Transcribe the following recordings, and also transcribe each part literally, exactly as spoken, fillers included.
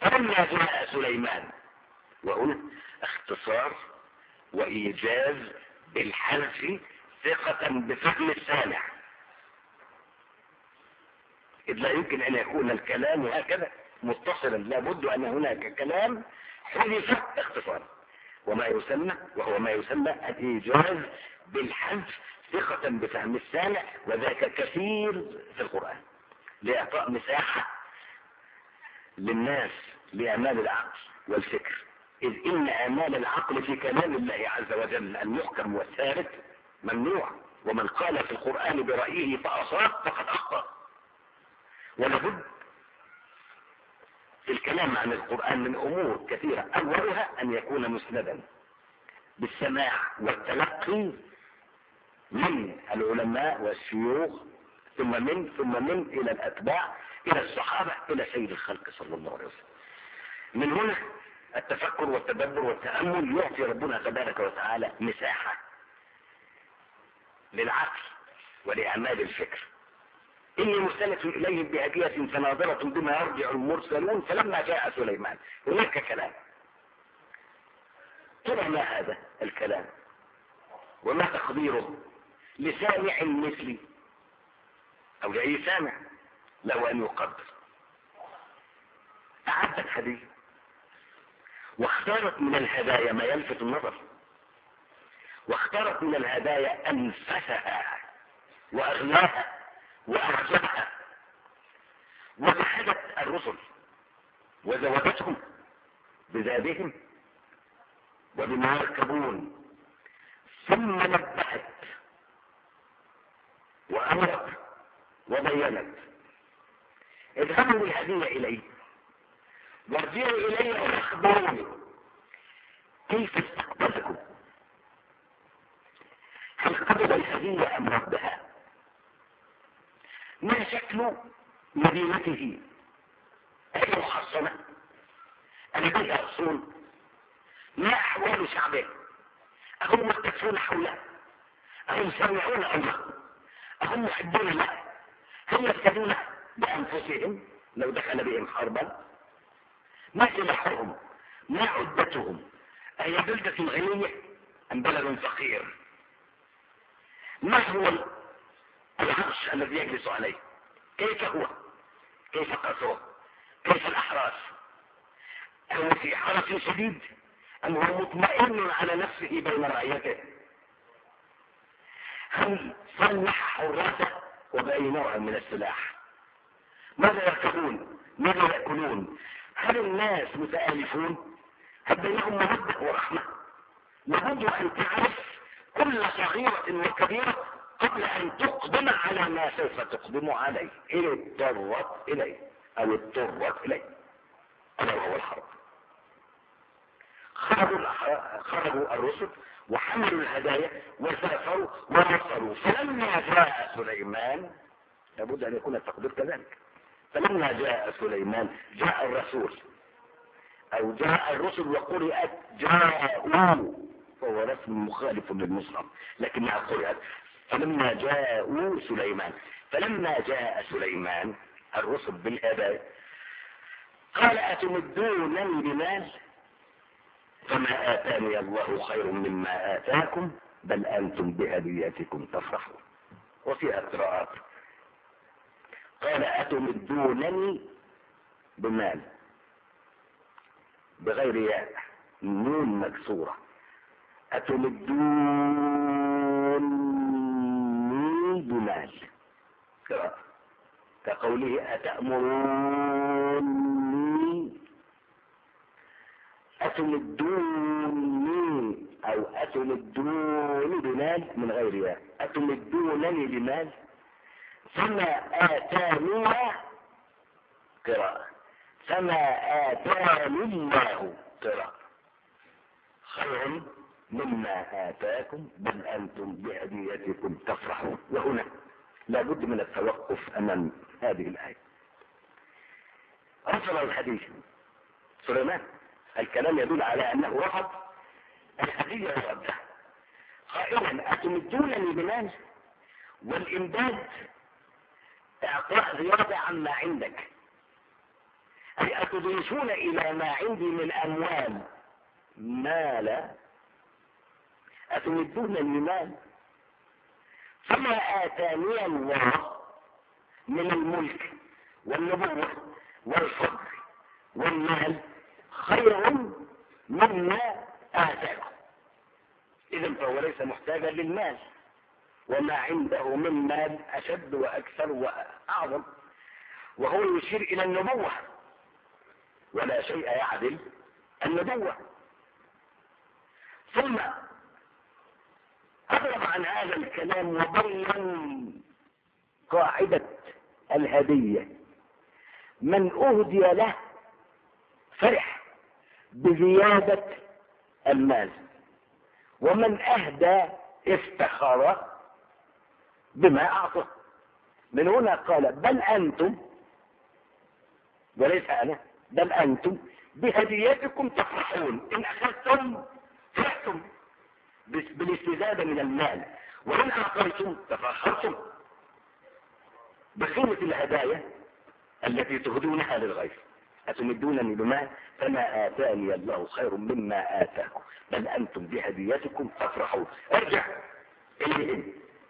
فلما جاء سليمان، وهنا اختصار وإيجاز بالحذف ثقة بفهم السامع، إذ لا يمكن أن يكون الكلام هكذا متصلا، لابد أن هناك كلام حذف اختصارا، وما يسمى وهو ما يسمى الإيجاز بالحذف ثقة بفهم السامع، وذاك كثير في القرآن لإعطاء مساحة للناس لأمال العقل والفكر، إذ إن أمال العقل في كلام الله عز وجل المحكم والثابت ممنوع، ومن قال في القرآن برأيه فأصاب فقد أخطأ. ولابد في الكلام عن القرآن من أمور كثيرة، أولها أن يكون مسندا بالسماع والتلقي من العلماء والشيوخ، ثم من ثم من إلى الأتباع إلى الصحابة إلى سيد الخلق صلى الله عليه وسلم. من هنا التفكر والتدبر والتأمل يعطي ربنا تبارك وتعالى مساحة للعقل ولأعمال الفكر. إني مرسلة إليهم بهدية فناظرة بما يرجع المرسلون فلما جاء سليمان. هناك كلام، ترى ما هذا الكلام وما تقديره لسامع مثلي أو لأي سامع له أن يقدر. أعدت هدية واختارت من الهدايا ما يلفت النظر، واختارت من الهدايا أنفسها وأغلاها وأعجبها، وجحدت الرسل وزودتهم بذابهم وبما يركبون، ثم نبهت وأمرت وبينت. اذهبوا بالهدية إليه وارجعوا إلي وأخبروني كيف استقبلكم، هل قبل الهدية أم ردها؟ ما شكل مدينته؟ أي محصنة؟ أم بها أصول؟ ما أحوال شعبه؟ أهم متكفون حوله؟ أهم سامعون أمره؟ أهم محبون له؟ هل يفتدون بأنفسهم لو دخل بهم حربا؟ ما سلاحهم؟ ما عدتهم؟ أي بلدة غنية أم بلد فقير؟ ما هو العرش الذي يجلس عليه؟ كيف هو؟ كيف قصره؟ كيف الأحراس؟ هو في حرس شديد أم هو مطمئن على نفسه بين رعيته؟ هل صلح حراسه وبأي نوع من السلاح؟ ماذا يركبون؟ ماذا يأكلون؟ هل الناس متآلفون؟ هل بينهم مودة ورحمة؟ لابد أن تعرف كل صغيرة وكبيرة قبل أن تقدم على ما سوف تقدم عليه، إن اضطرت إليه أو اضطرت إليه، ألا وهو الحرب. خرجوا خرجوا الرسل وحملوا الهدايا وسافروا ونصروا. فلما جاء سليمان، لابد أن يكون التقدير كذلك، فلما جاء سليمان جاء الرسول أو جاء الرسل وقرئت جاءوا، فهو رسم مخالف للمصحف لكنها قرئت فلما جاءوا سليمان. فلما جاء سليمان الرسل بالهدايا قال أتمدونني بمال فما آتاني الله خير مما آتاكم بل أنتم بهديتكم تفرحون. وفيها قراءات قال أتمدونني بمال بغير ياء، نون مكسورة، أتمدوني بمال قراءة كقوله أتأمروني، أتمدوني أو أتمدوني بمال من غير ياء، أتمدونني بمال فما آتاني قراءة فما آتاني الله قراءة خير مما آتاكم بل أنتم بهديتكم تفرحون. وهنا لابد من التوقف أمام هذه الآية. رفض الحديث سليمان، الكلام يدل على أنه رفض الهدية وردها قائلا أتمدونني بمال، والإمداد إعطاء زيادة عما عندك. أي أتضيفون إلى ما عندي من أموال مالا، أتمدون المال، فما آتاني الله من الملك والنبوة والفضل والمال خير مما آتاكم. إذا فهو ليس محتاجا للمال، وما عنده من مال أشد وأكثر وأعظم، وهو يشير إلى النبوة، ولا شيء يعدل النبوة. ثم أضرب عن هذا الكلام وبين قاعدة الهدية: من أهدي له فرح بزيادة المال، ومن أهدى افتخر بما أعطى. من هنا قال بل أنتم، وليس أنا، بل أنتم بهديتكم تفرحون، إن أخذتم فرحتم بالاستزادة من المال، وإن أعطيتم تفخرتم بقيمة الهدايا التي تهدونها للغير. أتمدونني بمال فما آتاني الله خير مما آتاكم، بل أنتم بهديتكم تفرحون. ارجع إليهم،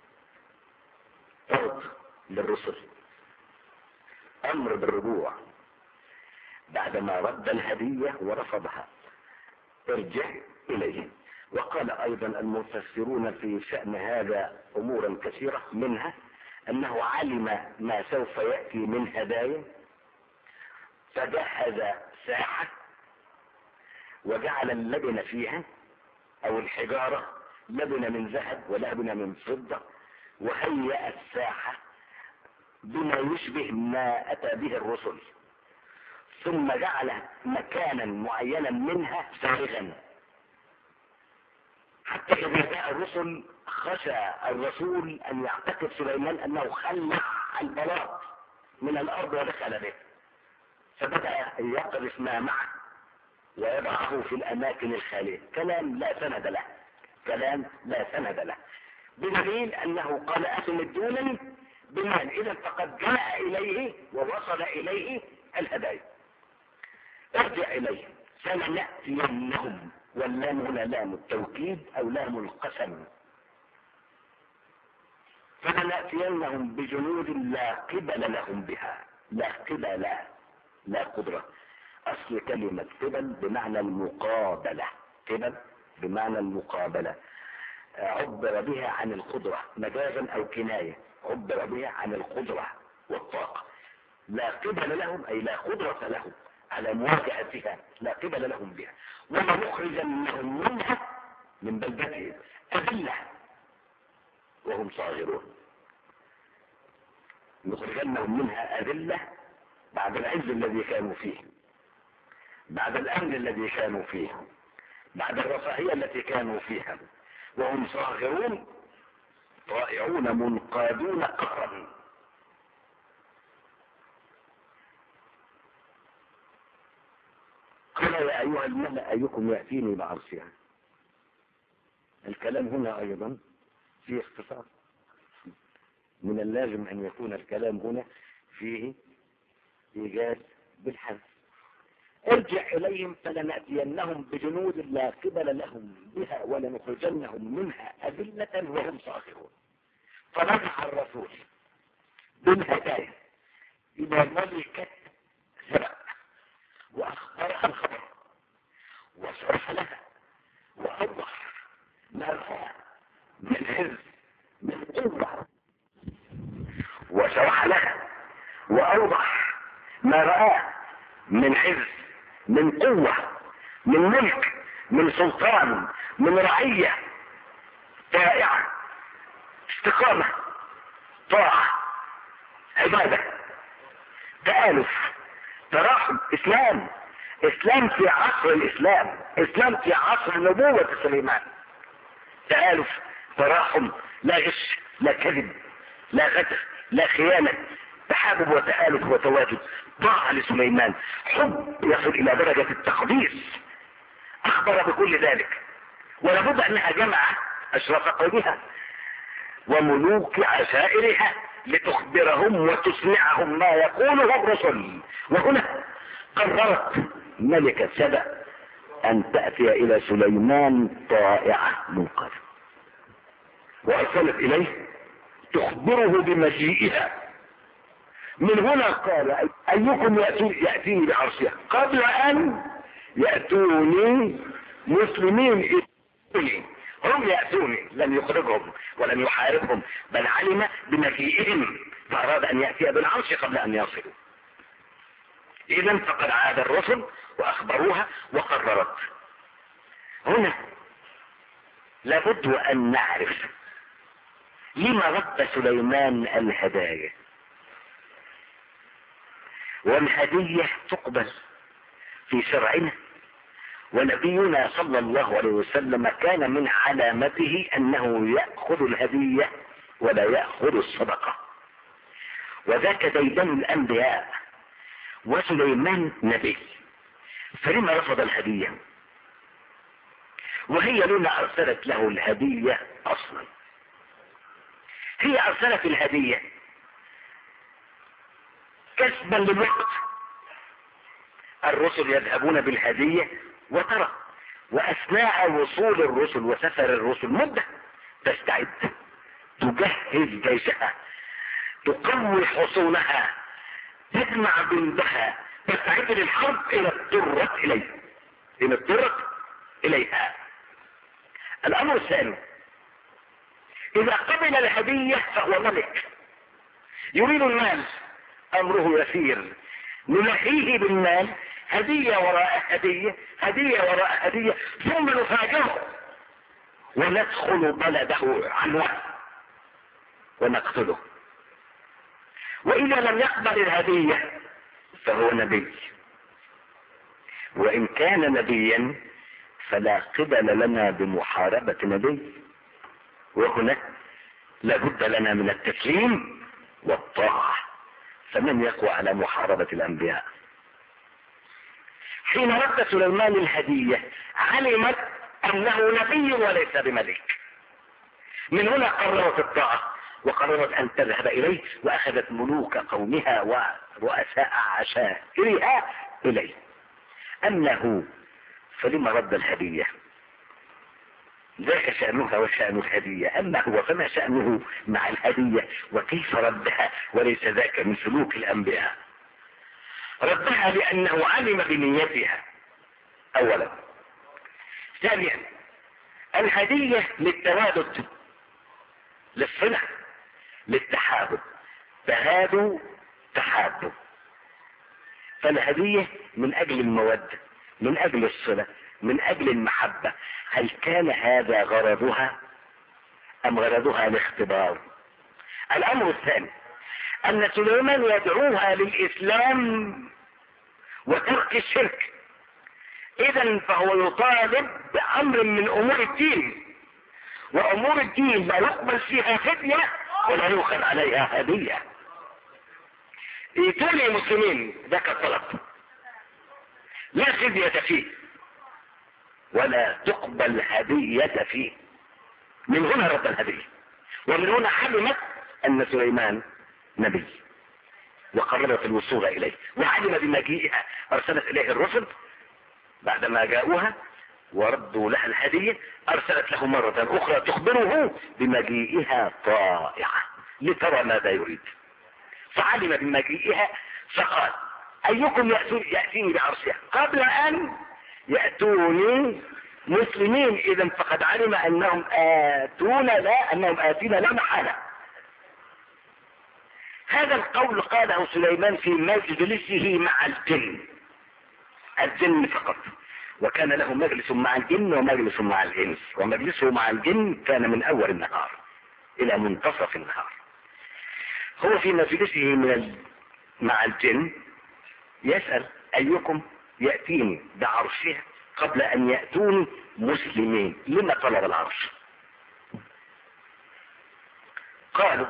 فرض للرسل، أمر بالرجوع بعدما رد الهدية ورفضها، ارجع إليهم. وقال أيضا المفسرون في شأن هذا أمورا كثيرة، منها أنه علم ما سوف يأتي من هدايا فجهز ساحة وجعل اللبن فيها أو الحجارة لبن من ذهب ولبن من فضة، وهيأ الساحة بما يشبه ما أتى به الرسل، ثم جعل مكانا معينا منها فارغا، حتى إذا جاء الرسل خشى الرسول أن يعتقد سليمان أنه خلع البلاط من الأرض ودخل به، فبدأ يقذف ما معه ويضعه في الأماكن الخالية. كلام لا سند له، كلام لا سند له، بدليل أنه قال أتمدونني بمال، إذا فقد جاء إليه ووصل إليه الهدايا. ارجع إليه فلنأتينهم، واللام هنا لام التوكيد أو لام القسم، فلنأتينهم بجنود لا قبل لهم بها. لا قبل، لا قدرة. أصل كلمة قبل بمعنى المقابلة، قبل بمعنى المقابلة، عبر بها عن القدرة مجازا أو كناية، عبر بها عن القدرة والطاقة. لا قبل لهم أي لا قدرة لهم على مواجهتها، لا قبل لهم بها. ولنخرجنهم منها من بلدتهم أذلة وهم صاغرون. نخرجنهم منها أذلة بعد العز الذي كانوا فيه، بعد الأمن الذي كانوا فيه، بعد الرفاهية التي كانوا فيها، وهم صاغرون طائعون منقادون قهرا. قال يا أيها الملأ أيكم يأتيني بعرشها. الكلام هنا أيضا فيه اختصار، من اللازم أن يكون الكلام هنا فيه إيجاز بالحذف. ارجع إليهم فلنأتينهم بجنود لا قبل لهم بها ولنخرجنهم منها أذلة وهم صاغرون. فرجع الرسول بالهدايا إلى ملكة سبأ وأخبرها الخبر وشرح لها وأوضح ما رأى من عز من قوة، وشرح لها وأوضح ما رأى من عز من قوة من ملك من سلطان من رعية طائعة استقامة طاعة عبادة تآلف تراحم اسلام اسلام في عصر الاسلام، اسلام في عصر نبوة سليمان، تآلف تراحم، لا غش لا كذب لا غدر لا خيانة، تحابب وتآلف وتواجد، ضاع لسليمان، حب يصل الى درجة التقديس. اخبر بكل ذلك، ولابد انها جمع اشراف قومها وملوك عشائرها لتخبرهم وتسمعهم ما يقوله الرسل. وهنا قررت ملكة سبأ ان تأتي الى سليمان طائعة منقذة، وارسلت اليه تخبره بمجيئها. من هنا قال ايكم يأتيني بعرشها قبل ان يأتوني مسلمين. هم يأتوني، لم يخرجهم ولم يحاربهم، بل علم بمجيئهم فأراد أن يأتي بالعرش قبل أن يصلوا. إذن فقد عاد الرسل وأخبروها وقررت. هنا لابد أن نعرف لما رد سليمان الهدايا. والهدية تقبل في شرعنا، ونبينا صلى الله عليه وسلم كان من علامته أنه يأخذ الهدية ولا يأخذ الصدقة، وذاك ديدن الأنبياء، وسليمان نبي، فلما رفض الهدية؟ وهي لما أرسلت له الهدية أصلا. هي أرسلت الهدية كسبا للوقت. الرسل يذهبون بالهدية وترى، وأثناء وصول الرسل وسفر الرسل مدة تستعد، تجهز جيشها، تقوي حصونها، تجمع جندها، تستعد للحرب إلى اضطرت إليه إلى اضطرت إليها. الأمر الثاني، إذا قبل الهدية فهو ملك يريد المال، أمره يسير، نلهيه بالمال، هدية وراء هدية، هدية وراء هدية، ثم نفاجئه وندخل بلده عنوة ونقتله. وإذا لم يقبل الهدية فهو نبي، وإن كان نبيا فلا قبل لنا بمحاربة نبي. وهنا لابد لنا من التسليم والطاعة، فمن يقوى على محاربة الأنبياء؟ حين رد سليمان الهدية علمت أنه نبي وليس بملك. من هنا قررت الطاعة، وقررت أن تذهب إليه، وأخذت ملوك قومها ورؤساء عشائرها إليه. أنه فلما رد الهدية؟ ذاك شأنها وشأن الهدية. أما هو فما شأنه مع الهدية وكيف ردها؟ وليس ذاك من سلوك الأنبياء. ردها لأنه علم بنيتها أولا. ثانيا، الهدية للتوادد، للصلة، للتحابب، تهادوا تحابوا. فالهدية من أجل المودة، من أجل الصلة، من أجل المحبة. هل كان هذا غرضها أم غرضها الاختبار؟ الأمر الثاني، أن سليمان يدعوها للإسلام وترك الشرك. إذن فهو يطالب بأمر من أمور الدين، وأمور الدين لا يقبل فيها فدية ولا يؤخذ عليها هدية. إيتوني مسلمين، ذاك الطلب، لا فدية فيه ولا تقبل هدية فيه. من هنا رد الهدية، ومن هنا علمت أن سليمان نبي، وقررت الوصول إليه، وعلم بمجيئها. أرسلت إليه الرسل بعدما جاءوها وردوا لها الهدية، أرسلت له مرة أخرى تخبره بمجيئها طائعة لترى ماذا يريد. فعلم بمجيئها فقال أيكم يأتيني بعرشها قبل أن يأتوني مسلمين. إذن فقد علم أنهم آتون لا أنهم آتين لا محالة. هذا القول قاله سليمان في مجلسه مع الجن، الجن فقط، وكان له مجلس مع الجن ومجلس مع الإنس، ومجلسه مع الجن كان من أول النهار إلى منتصف النهار. هو في مجلسه من ال... مع الجن يسأل أيكم يأتيني بعرشها قبل أن يأتوني مسلمين. لما طلب العرش؟ قالوا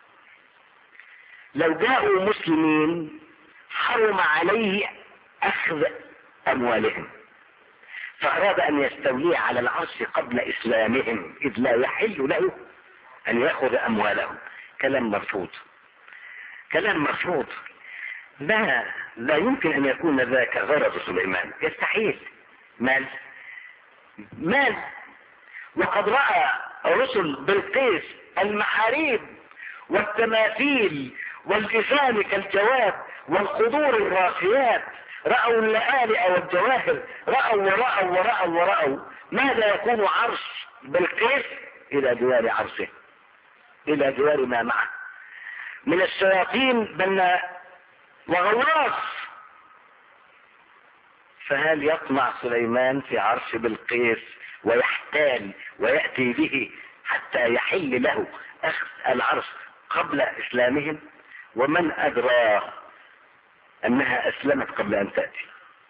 لو جاءوا مسلمين حرم عليه أخذ أموالهم، فأراد أن يستولي على العرش قبل إسلامهم، إذ لا يحل له أن يأخذ أموالهم. كلام مرفوض، كلام مرفوض. ما لا يمكن ان يكون ذاك غرض سليمان، يستحيل. مال مال وقد رأى رسل بلقيس المحاريب والتماثيل والجفان كالجواب والقدور الراسيات، رأوا اللآلئ والجواهر، رأوا ورأوا ورأوا ورأوا. ماذا يكون عرش بلقيس إلى جوار عرشه، إلى جوار ما معه من الشياطين بناء وغواص. فهل يطمع سليمان في عرش بلقيس ويحتال ويأتي به حتى يحل له أخذ العرش قبل إسلامهم؟ ومن أدرى أنها أسلمت قبل أن تأتي؟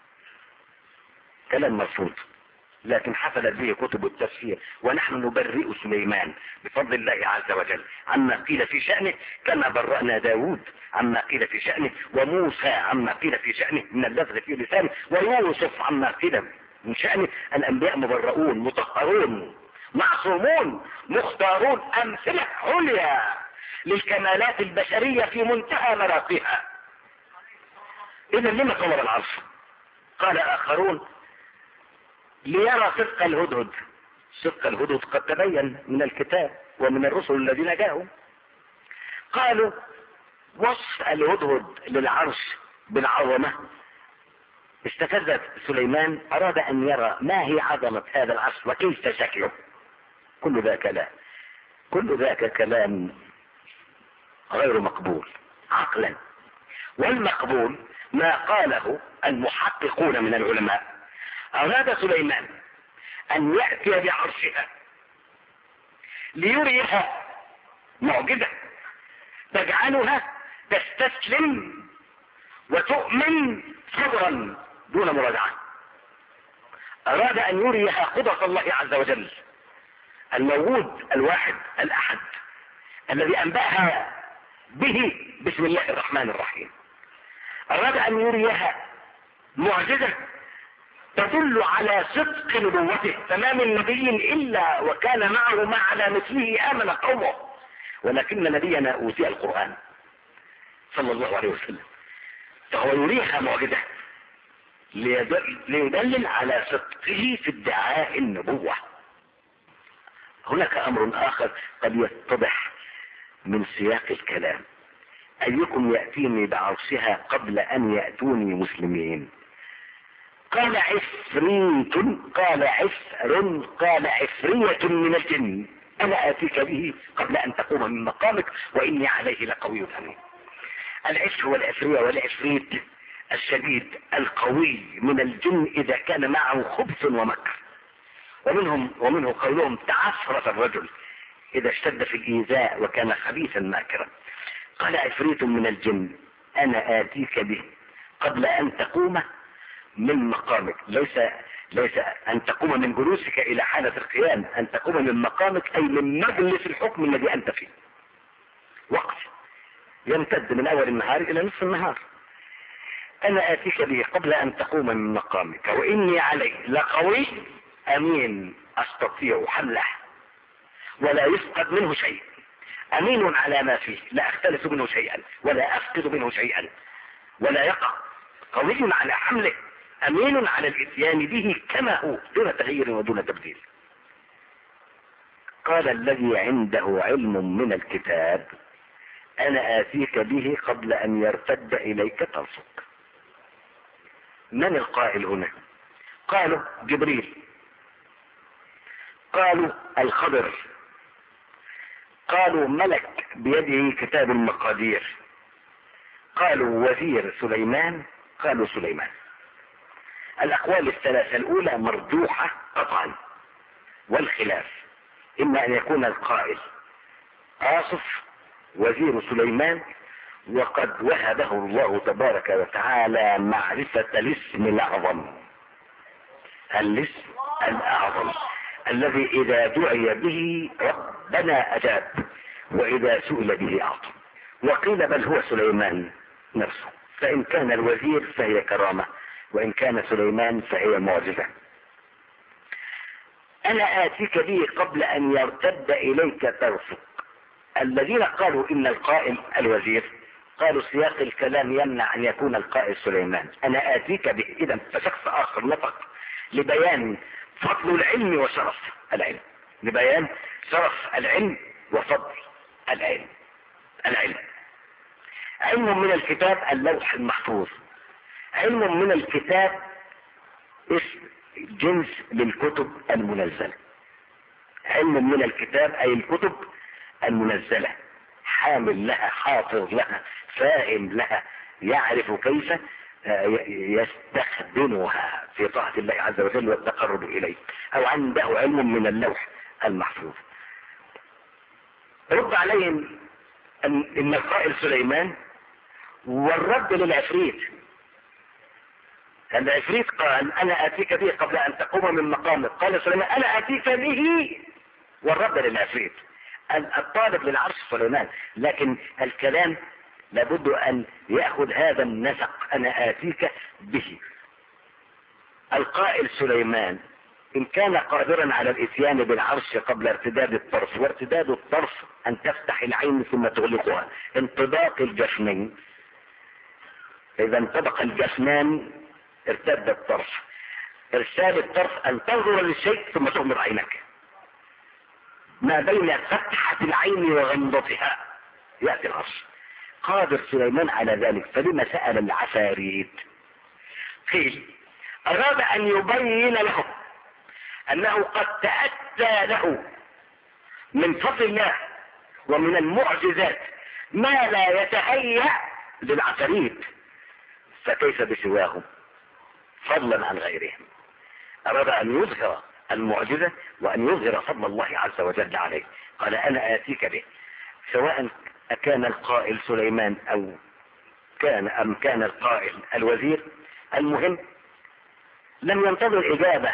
كلام مرفوض، لكن حفلت به كتب التفسير. ونحن نبرئ سليمان بفضل الله عز وجل عما قيل في شأنه، كما برأنا داود عما قيل في شأنه، وموسى عما قيل في شأنه من اللذغ في لسانه، ويوسف عما قيل من شأنه. الأنبياء مبرؤون مطهرون معصومون مختارون، أمثلة عليا للكمالات البشرية في منتهى مراقيها. إذا لما طور العرش؟ قال آخرون ليرى صدق الهدهد. صدق الهدهد قد تبين من الكتاب ومن الرسل الذين جاءوا. قالوا وصف الهدهد للعرش بالعظمة استفزت سليمان، أراد أن يرى ما هي عظمة هذا العرش وكيف شكله. كل ذاك لا كل ذاك كلام غير مقبول عقلا. والمقبول ما قاله المحققون من العلماء. أراد سليمان أن يأتي بعرشها ليريها معجزة تجعلها تستسلم وتؤمن صبرا دون مراجعة. أراد أن يريها قدرة الله عز وجل الموجود الواحد الأحد الذي أنبأها به بسم الله الرحمن الرحيم. أراد أن يريها معجزة تدل على صدق نبوته، فما من نبي إلا وكان معه ما على مثله آمن قومه، ولكن نبينا أوتي القرآن صلى الله عليه وسلم، فهو يريها معجزة ليدلل على صدقه في ادعاء النبوة. هناك أمر آخر قد يتضح من سياق الكلام. أيكم يأتيني بعرشها قبل أن يأتوني مسلمين؟ قال عفريت قال عفر قال عفرية من الجن أنا آتيك به قبل أن تقوم من مقامك وإني عليه لقوي أمين. العفر والعفرية والعفريت الشديد القوي من الجن إذا كان معه خبث ومكر. ومنهم ومنه قولهم تعفرت الرجل إذا اشتد في الإيذاء وكان خبيثا ماكرا. قال عفريت من الجن أنا آتيك به قبل أن تقوم من مقامك. ليس ليس أن تقوم من جلوسك إلى حالة القيام، أن تقوم من مقامك أي من مجلس الحكم الذي أنت فيه. وقت يمتد من أول النهار إلى نصف النهار. أنا آتيك به قبل أن تقوم من مقامك وإني عليه لقوي أمين أستطيع حمله ولا يفقد منه شيء. أمين على ما فيه لا أختلف منه شيئا ولا أفقد منه شيئا ولا يقع. قوي على حمله أمين على الإتيان به كما هو دون تغيير ودون تبديل. قال الذي عنده علم من الكتاب أنا آتيك به قبل أن يرتد إليك طرفك. من القائل هنا؟ قالوا جبريل، قالوا الخضر، قالوا ملك بيده كتاب المقادير، قالوا وزير سليمان، قالوا سليمان. الأقوال الثلاثة الأولى مرجوحة قطعا، والخلاف إما أن يكون القائل آصف وزير سليمان وقد وهبه الله تبارك وتعالى معرفة الاسم الأعظم، الاسم الأعظم الذي إذا دعي به ربنا أجاب وإذا سئل به أعطى. وقيل بل هو سليمان نفسه، فإن كان الوزير فهي كرامة وإن كان سليمان فهي معجزة. أنا آتيك به قبل أن يرتد إليك طرفك. الذين قالوا إن القائل الوزير قالوا سياق الكلام يمنع ان يكون القائل سليمان. انا اتيك به. اذا فشخص اخر نطق لبيان فضل العلم وشرف العلم، لبيان شرف العلم وفضل العلم. العلم علم من الكتاب اللوح المحفوظ. علم من الكتاب اسم جنس للكتب المنزلة. علم من الكتاب اي الكتب المنزلة، حامل لها، حافظ لها، فاهم لها، يعرف كيف يستخدمها في طاعة الله عز وجل والتقرب اليه، او عنده علم من اللوح المحفوظ. رد عليهم ان, إن القائل سليمان، والرد للعفريت. العفريت قال انا اتيك به قبل ان تقوم من مقامك. قال سليمان انا اتيك به، والرد للعفريت. الطالب للعرش سليمان، لكن الكلام لابد ان يأخذ هذا النسق، انا اتيك به. القائل سليمان ان كان قادرا على الاتيان بالعرش قبل ارتداد الطرف، وارتداد الطرف ان تفتح العين ثم تغلقها، انطباق الجفنين. اذا انطبق الجفنان ارتد الطرف. ارسال الطرف ان تنظر للشيء ثم تغمض عينك، ما بين فتحة العين وغمضتها يأتي العرش. قادر سليمان على ذلك، فلما سأل العفاريت؟ قيل اراد ان يبين لهم انه قد تأتى له من فضل الله ومن المعجزات ما لا يتهيأ للعفاريت، فكيف بسواهم فضلا عن غيرهم. اراد ان يظهر المعجزة وان يظهر فضل الله عز وجل عليه. قال انا اتيك به، سواء كان القائل سليمان او كان ام كان القائل الوزير، المهم لم ينتظر اجابة.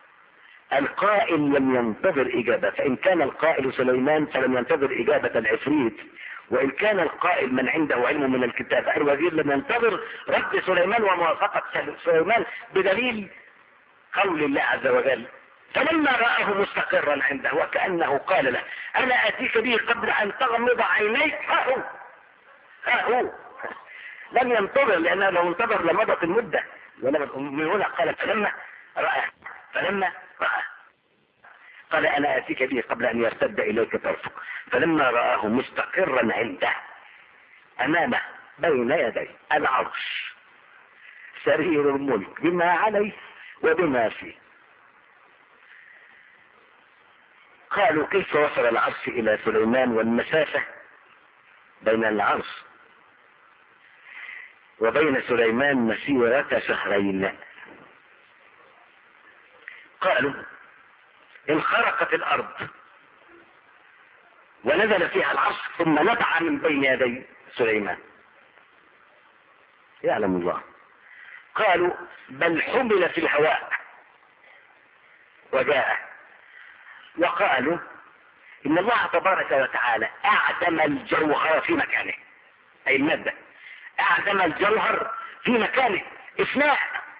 القائل لم ينتظر اجابة، فان كان القائل سليمان فلم ينتظر اجابة العفريت، وان كان القائل من عنده علم من الكتاب الوزير لم ينتظر رد سليمان وموافقة سليمان، بدليل قول الله عز وجل فلما رآه مستقرا عنده وكأنه قال له انا اتيك به قبل ان تغمض عينيك، ها هو ها هو. لم ينتظر، لانه لو انتظر لمضت المدة. ومن هنا قال فلما رآه، فلما رآه قال انا اتيك به قبل ان يرتد اليك طرفك. فلما رآه مستقرا عنده امامه بين يدي العرش سرير الملك بما عليه وبما فيه. قالوا كيف وصل العرش الى سليمان والمسافة بين العرش وبين سليمان مسيرة شهرين؟ قالوا انخرقت الارض ونزل فيها العرش ثم نبع من بين يدي سليمان، يعلم الله. قالوا بل حمل في الهواء وجاء. وقالوا ان الله تبارك وتعالى اعدم الجوهر في مكانه، اي المادة، اعدم الجوهر في مكانه اثناء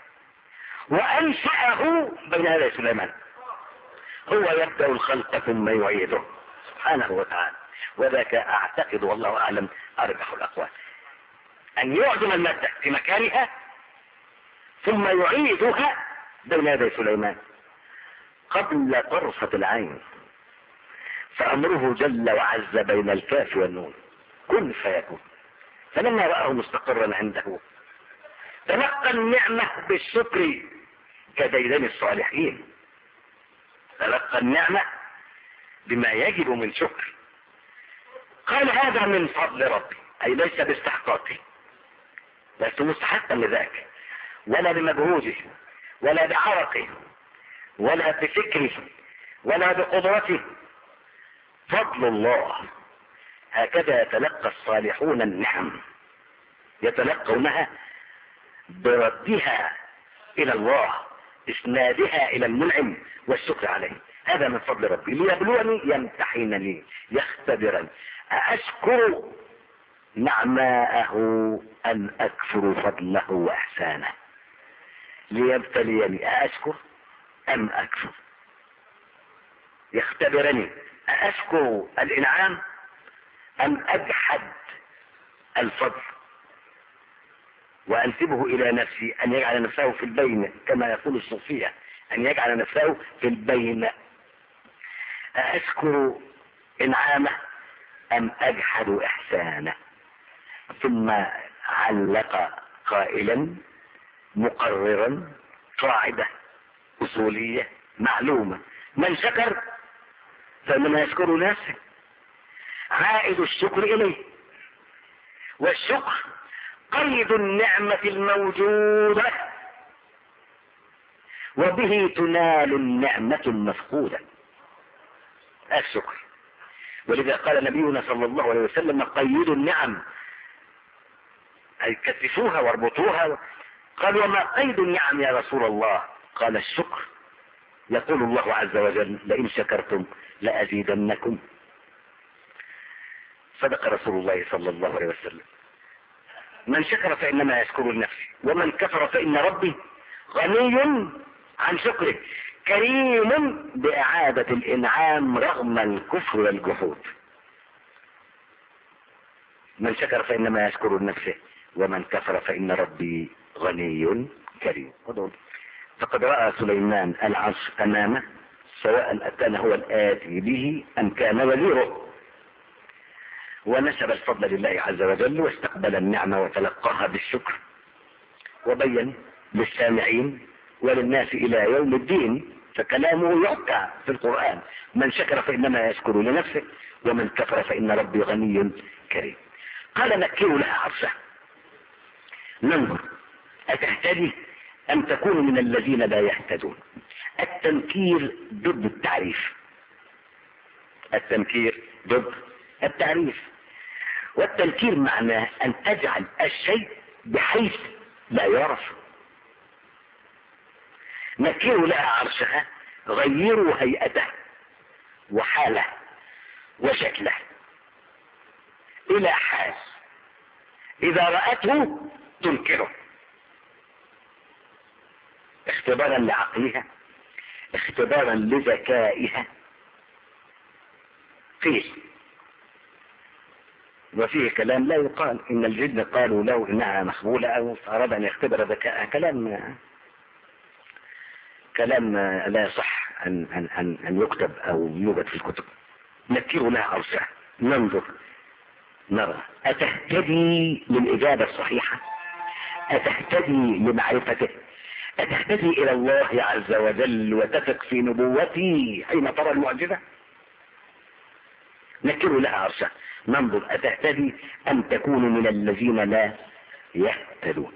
وانشأه بين يدي سليمان. هو يبدأ الخلق ثم يعيده سبحانه وتعالى. وذاك اعتقد والله اعلم ارجح الاقوال، ان يعدم المادة في مكانها ثم يعيدها بين يدي سليمان قبل طرفة العين. فأمره جل وعز بين الكاف والنون، كن فيكون. فلما رآه مستقرا عنده تلقى النعمة بالشكر كديدن الصالحين. تلقى النعمة بما يجب من شكر. قال هذا من فضل ربي، أي ليس باستحقاقه، لست مستحقا لذاك ولا بمجهوده ولا بعرقه ولا بفكره ولا بقدرته، فضل الله. هكذا يتلقى الصالحون النعم، يتلقونها بردها الى الله، اسنادها الى المنعم والشكر عليه. هذا من فضل ربي ليبلوني، يمتحنني، يختبرني أأشكر نعماءه أن أكفر فضله وإحسانه. ليبتليني أأشكر أم أكفر، يختبرني أأشكر الإنعام أم أجحد الفضل وأنسبه إلى نفسي أن يجعل نفسه في البين كما يقول الصوفية، أن يجعل نفسه في البين. أشكر إنعامه أم أجحد إحسانه؟ ثم علق قائلا مقررا قاعدة أصولية معلومة: من شكر فإنما يشكر نفسه، عائد الشكر إليه، والشكر قيد النعمة الموجودة وبه تنال النعمة المفقودة، الشكر. ولذا قال نبينا صلى الله عليه وسلم: قيدوا النعم، أي كتفوها واربطوها. قال: وما قيد النعم يا رسول الله؟ قال: الشكر. يقول الله عز وجل: لئن شكرتم لأزيدنكم. صدق رسول الله صلى الله عليه وسلم. من شكر فإنما يشكر لنفسه، ومن كفر فإن ربي غني عن شكره كريم بإعادة الإنعام رغم الكفر والجحود. من شكر فإنما يشكر لنفسه، ومن كفر فإن ربي غني كريم. فقد رأى سليمان العرش أمامه، سواء كان هو الآتي به أم كان وزيره، ونسب الفضل لله عز وجل واستقبل النعمة وتلقاها بالشكر، وبين للسامعين وللناس إلى يوم الدين، فكلامه يحكى في القرآن: من شكر فإنما يشكر لنفسه، ومن كفر فإن ربي غني كريم. قال: نكروا لها عرشه ننظر أتهتدي أم تكون من الذين لا يهتدون. التنكير ضد التعريف، التنكير ضد التعريف. والتنكير معناه أن تجعل الشيء بحيث لا يعرف. نكروا لها عرشها، غيروا هيئته وحاله وشكله إلى حال إذا رأته تنكره، اختبارا لعقلها، اختبارا لذكائها. فيه وفيه كلام لا يقال، إن الجن قالوا له إنها مخبولة أو أراد أن يختبر ذكائها. كلام كلام لا يصح أن, أن, أن, أن يكتب أو يوجد في الكتب. نكروا لها عرشها ننظر نرى أتهتدي للإجابة الصحيحة، أتهتدي لمعرفته، أتهتدي إلى الله عز وجل وتثق في نبوته حين ترى المعجزة. نكروا لها عرشها ننظر أتهتدي أم تكون من الذين لا يهتدون.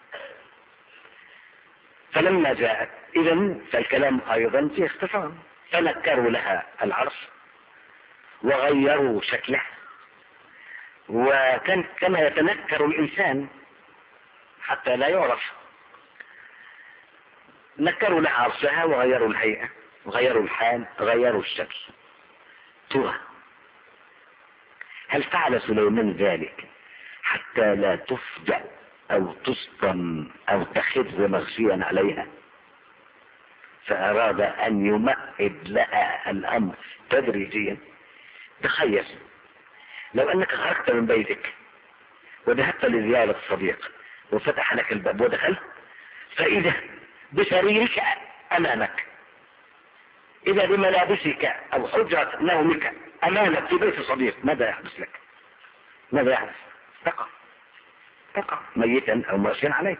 فلما جاءت إذن فالكلام أيضا في اختصار، فنكروا لها العرش وغيروا شكله، وكان كما يتنكر الإنسان حتى لا يعرف. نكروا لها عرشها وغيروا الهيئة وغيروا الحال غيروا الشكل. ترى هل فعل سليمان ذلك حتى لا تفجأ أو تصدم أو تخر مغشيا عليها، فأراد أن يمهد لها الأمر تدريجيا؟ تخيل لو أنك خرجت من بيتك وذهبت لزيارة صديق وفتح لك الباب ودخلت، فإذا بسريرك أمامك، إذا بملابسك أو حجرة نومك أمامك في بيت صديق، ماذا يحدث لك؟ ماذا يحدث؟ تقع تقع ميتا أو ماشيا عليك.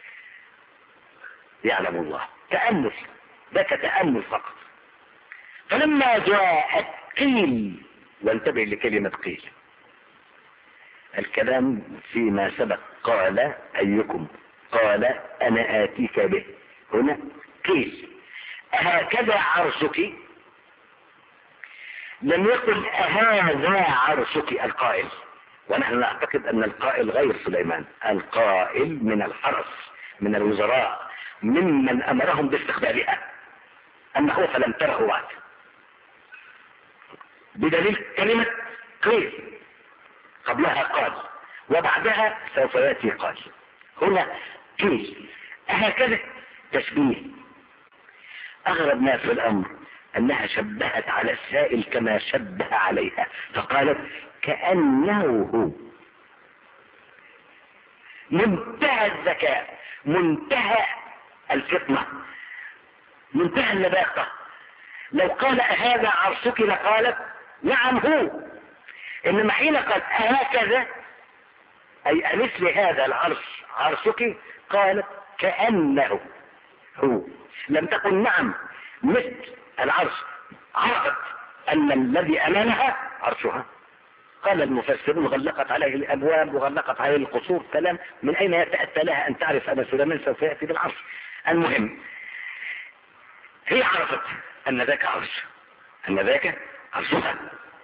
يعلم الله. تأمل، ذاك تأمل فقط. فلما جاءت قيل، وانتبه لكلمة قيل، الكلام فيما سبق قال أيكم، قال أنا آتيك به، هنا قيل أهكذا عرشك؟ لم يقل أهذا عرشك القائل، ونحن نعتقد أن القائل غير سليمان، القائل من الحرس، من الوزراء، ممن أمرهم باستقبالها، أما هو فلم تره بعد، بدليل كلمة قيل، قبلها قال وبعدها سوف يأتي قال. هنا قيل أهكذا تشبيه. أغرب ما في الأمر أنها شبهت على السائل كما شبه عليها، فقالت كأنه هو. منتهى الذكاء، منتهى الفطنة، منتهى اللباقة. لو قال أهذا عرشك لقالت نعم هو، إنما حين قال أهكذا أي أمثل هذا العرش عرشك قالت كأنه هو، لم تقل نعم مثل العرش، عرفت أن الذي أمامها عرشها. قال المفسرون غلقت عليه الأبواب وغلقت عليه القصور، كلام من أين يتأتى لها أن تعرف أن سليمان سوف يأتي بالعرش؟ المهم هي عرفت أن ذاك عرش، أن ذاك عرشها،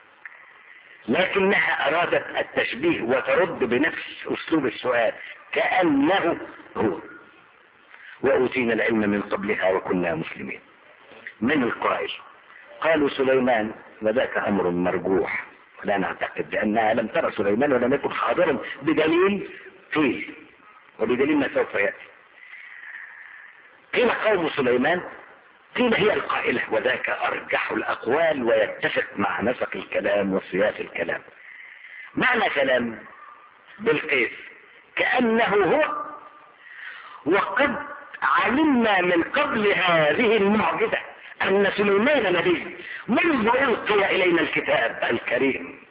لكنها أرادت التشبيه وترد بنفس أسلوب السؤال كأنه هو. وأوتينا العلم من قبلها وكنا مسلمين. من القائل؟ قالوا سليمان، وذاك أمر مرجوح ولا نعتقد، لأنها لم ترى سليمان ولم يكن حاضرا بدليل فيه وبدليل ما سوف يأتي. قيل قوم سليمان، قيل هي القائلة، وذاك أرجح الأقوال ويتفق مع نسق الكلام وسياق الكلام. معنى كلام بالقيس كأنه هو، وقد علمنا من قبل هذه المعجزة أن سليمان نبي منذ ألقي إلينا الكتاب الكريم.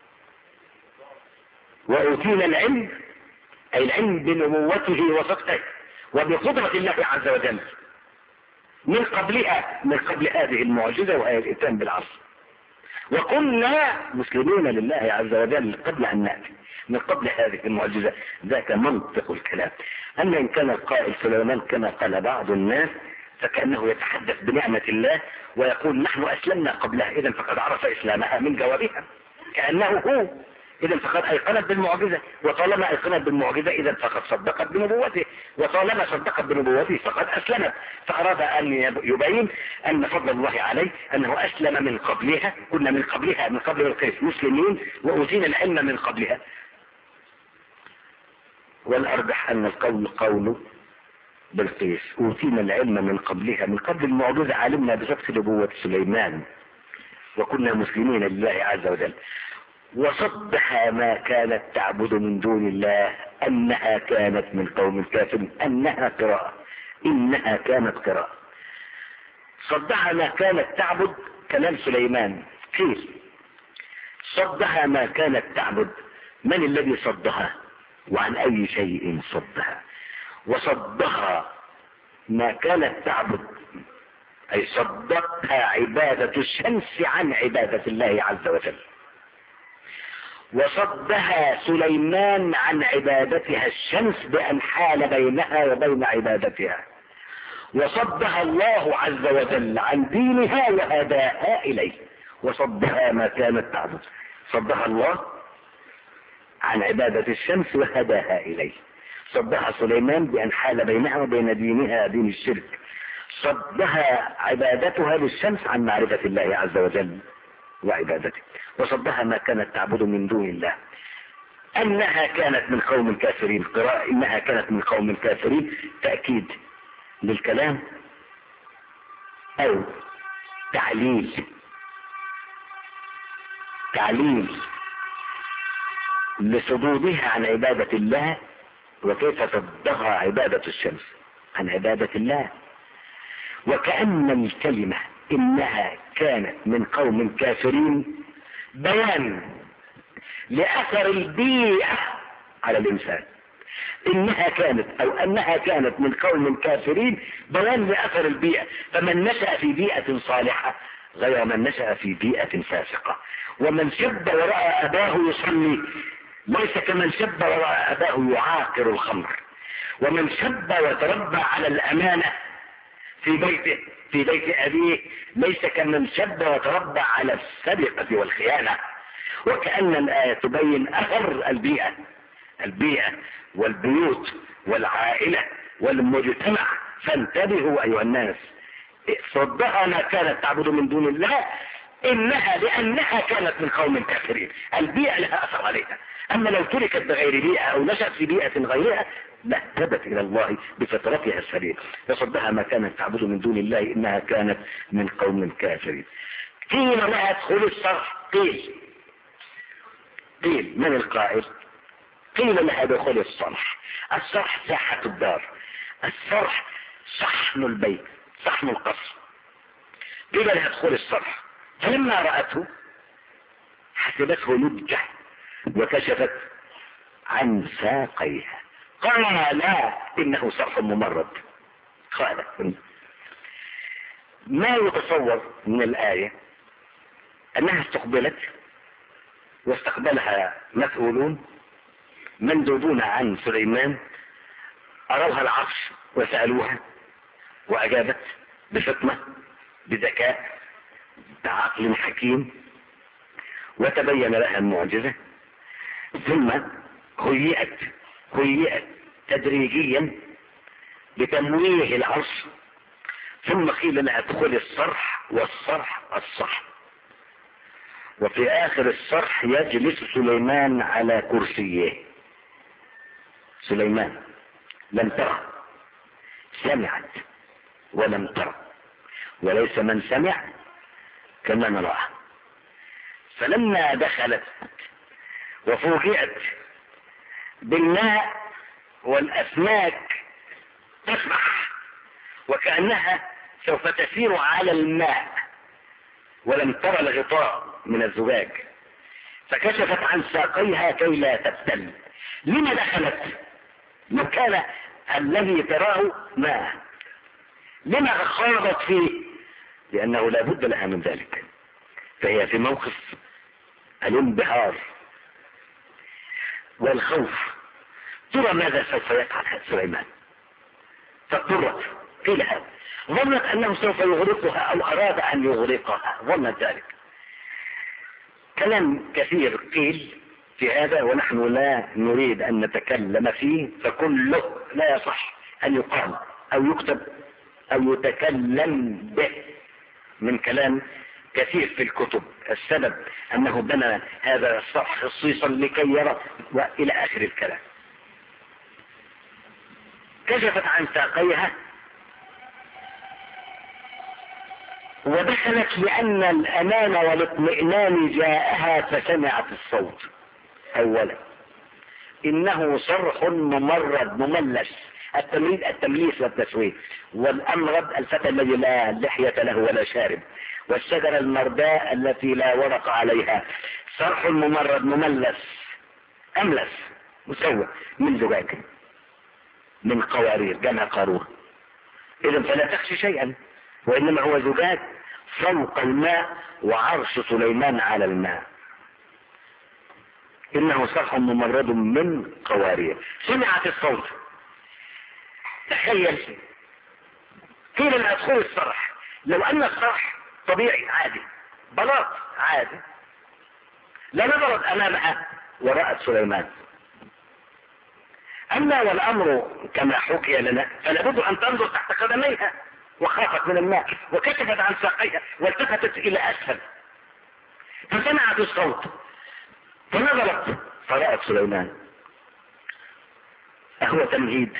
وأوتينا العلم أي العلم بنبوته وصدقه وبقدرة الله عز وجل من قبلها، من قبل هذه المعجزة وهي الإتيان بالعصر، وكنا مسلمين لله عز وجل قبل أن نأتي، من قبل هذه المعجزة. ذاك منطق الكلام. أما إن كان القائل سليمان كما قال بعض الناس فكأنه يتحدث بنعمة الله ويقول نحن أسلمنا قبلها، إذن فقد عرف إسلامها من جوابها كأنه هو، إذن فقد أيقنت بالمعجزة، وطالما أيقنت بالمعجزة إذن فقد صدقت بنبوته، وطالما صدقت بنبوته فقد أسلمت. فأراد أن يبين أن فضل الله عليه أنه أسلم من قبلها، كنا من قبلها من قبل القيس مسلمين وأوتينا العلم من قبلها. والأرجح أن القول قول بالقيس، أوتينا العلم من قبلها، من قبل المعجزة علمنا بصدق نبوة سليمان وكنا مسلمين لله عز وجل. وصدها ما كانت تعبد من دون الله أنها كانت من قوم كافر، أنها قراءة، إنها كانت قراءة. صدها ما كانت تعبد كلام سليمان. قيل صدها ما كانت تعبد، من الذي صدها وعن أي شيء صدها؟ وصدها ما كانت تعبد أي صدتها عبادة الشمس عن عبادة الله عز وجل، وصدها سليمان عن عبادتها الشمس بأن حال بينها وبين عبادتها، وصدها الله عز وجل عن دينها وهداها إليه. وصدها ما كانت تعبد، صدها الله عن عبادة الشمس وهداها إليه. صدها سليمان بأن حال بينها وبين دينها دين الشرك، صدها عبادتها للشمس عن معرفة الله عز وجل وعبادته. وصدها ما كانت تعبد من دون الله أنها كانت من قوم كافرين. قراءة إنها كانت من قوم كافرين تأكيد للكلام أو تعليل، تعليل لصدودها عن عبادة الله، وكيف صدها عبادة الشمس عن عبادة الله. وكأن الكلمة إنها كانت من قوم كافرين بيان لأثر البيئة على الإنسان. إنها كانت أو أنها كانت من قوم كافرين بيان لأثر البيئة. فمن نشأ في بيئة صالحة غير من نشأ في بيئة فاسقة. ومن شب ورأى أباه يصلي ليس كمن شب ورأى أباه يعاقر الخمر. ومن شب وتربى على الأمانة في بيته في بيت أبيه ليس كمن شب وتربى على السرقة والخيانة. وكأن الآية تبين أثر البيئة، البيئة والبيوت والعائلة والمجتمع. فانتبهوا أيها الناس، صدها ما كانت تعبد من دون الله إنها لأنها كانت من قوم كافرين. البيئة لها أثر عليها، أما لو تركت بغير بيئة أو نشأت في بيئة غيرها لاهتدت إلى الله بفطرتها السليمة. فصدها ما كانت تعبد من دون الله إنها كانت من قوم كافرين. قيل لها ادخل الصرح. قيل قيل من القائل؟ قيل لها دخول الصرح. الصرح ساحة الدار، الصرح صحن البيت، صحن القصر. قيل لها دخول الصرح، فلما رأته حسبته لجة وكشفت عن ساقيها. قال لا إنه صرح ممرد. قال ما يتصور من الآية أنها استقبلت واستقبلها مسؤولون مندوبون عن سليمان، أروها العرش وسألوها وأجابت بفطنة بذكاء بعقل حكيم، وتبين لها المعجزة، ثم هيئت هيئت تدريجيا بتمويه العرش، ثم قيل لها ادخل الصرح، والصرح الصح. وفي آخر الصرح يجلس سليمان على كرسيه. سليمان لم ترى، سمعت ولم ترى، وليس من سمع كمن رأى. فلما دخلت وفوجئت بالماء والأسماك تسبح وكأنها سوف تسير على الماء، ولم ترى الغطاء من الزجاج، فكشفت عن ساقيها كي لا تبتل. لما دخلت؟ لو كان الذي تراه ماء، لما خاضت فيه؟ لأنه لا بد لها من ذلك، فهي في موقف الانبهار والخوف. ترى ماذا سوف يفعل سليمان؟ فاضطرت قيل هذا، ظنت أنه سوف يغرقها أو أراد أن يغرقها، ظنت ذلك. كلام كثير قيل في هذا ونحن لا نريد أن نتكلم فيه، فكله لا يصح أن يقال أو يكتب أو يتكلم به من كلام كثير في الكتب. السبب أنه بنى هذا الصرح خصيصا لكي يرى، وإلى آخر الكلام. كشفت عن ساقيها ودخلت لأن الأمان والاطمئنان جاءها فسمعت الصوت. أولا إنه صرح ممرد مملس، التمريد التمليس والتسويه، والأمرد الفتى الذي لا لحية له ولا شارب، والشجرة المرداء التي لا ورق عليها. صرح ممرد مملس أملس مسوى من زجاج من قوارير جمع قارور. إذن فلا تخشي شيئا، وإنما هو زجاج فوق الماء وعرش سليمان على الماء. إنه صرح ممرد من قوارير. سمعت الصوت. تخيل قيل لها ادخل الصرح. لو أن الصرح طبيعي عادي بلاط عادي لنظرت أمامها ورأت سليمان. أما والأمر كما حكي لنا فلابد أن تنظر تحت قدميها، وخافت من الماء وكشفت عن ساقيها والتفتت إلى أسفل فسمعت الصوت فنظرت فرأت سليمان. أهو تمهيد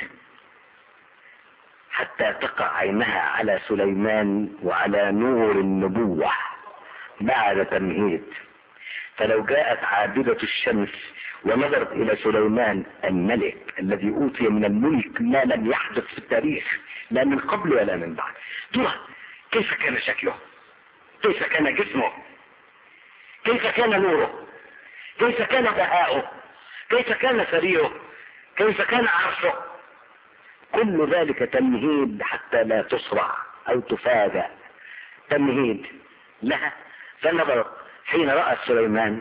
حتى تقع عينها على سليمان وعلى نور النبوة بعد تمهيد. فلو جاءت عابدة الشمس ونظرت إلى سليمان الملك الذي أوتي من الملك ما لم يحدث في التاريخ لا من قبل ولا من بعد، ترى كيف كان شكله، كيف كان جسمه، كيف كان نوره، كيف كان بهاؤه، كيف كان سريره، كيف كان عرشه. كل ذلك تمهيد حتى لا تصرع أو تفاجأ، تمهيد لها. فنظرت حين رأت سليمان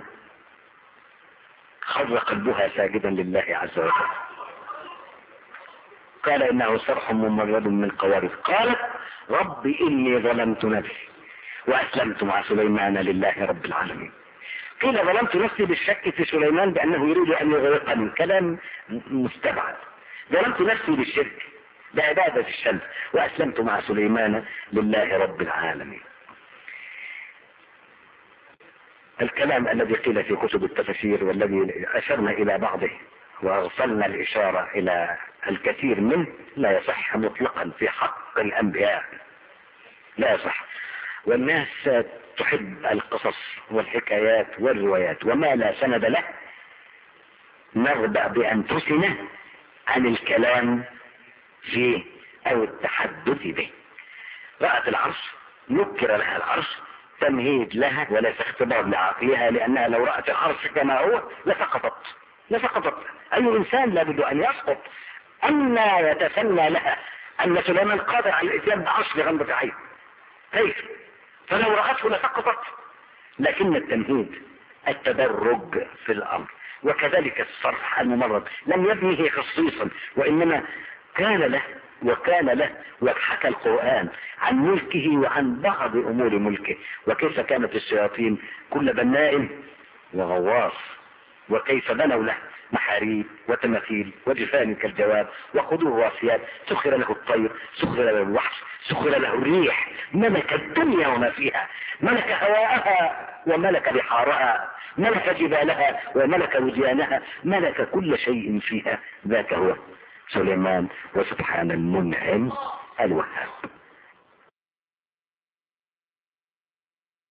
خر قلبها ساجدا لله عز وجل. قال إنه صرح ممرد من قوارير. قالت رب إني ظلمت نفسي وأسلمت مع سليمان لله رب العالمين. قيل ظلمت نفسي بالشك في سليمان بأنه يريد أن يغرقني، كلام مستبعد. ظلمت نفسي بالشرك بعبادة الشمس وأسلمت مع سليمان لله رب العالمين. الكلام الذي قيل في كتب التفسير والذي أشرنا إلى بعضه وأغفلنا الإشارة إلى الكثير منه لا يصح مطلقا في حق الأنبياء، لا يصح. والناس تحب القصص والحكايات والروايات وما لا سند له نرضى بأنفسنا عن الكلام فيه أو التحدث به. رأت العرش نكر لها العرش تمهيد لها وليس اختبار لعقلها، لأنها لو رأت العرش كما هو لسقطت لسقطت أي إنسان لابد أن يسقط. أما يتسنى لها أن سليمان قادر على الإتيان بعرش لغمضة عين، كيف؟ فلو رأته لسقطت. لكن التمهيد التدرج في الأمر، وكذلك الصرح الممرض لم يبنيه خصيصا، وإنما كان له وكان له. وحكى القرآن عن ملكه وعن بعض أمور ملكه، وكيف كانت الشياطين كل بناء وغواص، وكيف بنوا له محاريب وتماثيل وجفان كالجواب وقدور راسيات، سخر له الطير، سخر له الوحش، سخر له الريح، ملك الدنيا وما فيها، ملك هواءها وملك بحارها، ملك جبالها وملك وديانها، ملك كل شيء فيها. ذاك هو سليمان، وسبحان المنعم الوهاب.